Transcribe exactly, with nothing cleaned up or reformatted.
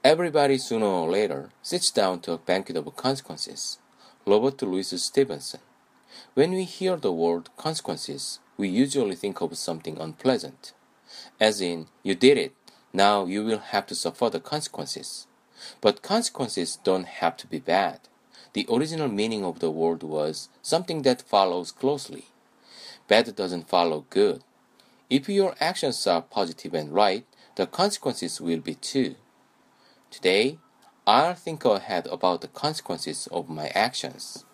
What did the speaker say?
Everybody sooner or later sits down to a banquet of consequences. Robert Louis Stevenson. When we hear the word consequences, we usually think of something unpleasant. As in, you did it, now you will have to suffer the consequences. But consequences don't have to be bad. The original meaning of the word was something that follows closely. Bad doesn't follow good. If your actions are positive and right, the consequences will be too. Today, I'll think ahead about the consequences of my actions.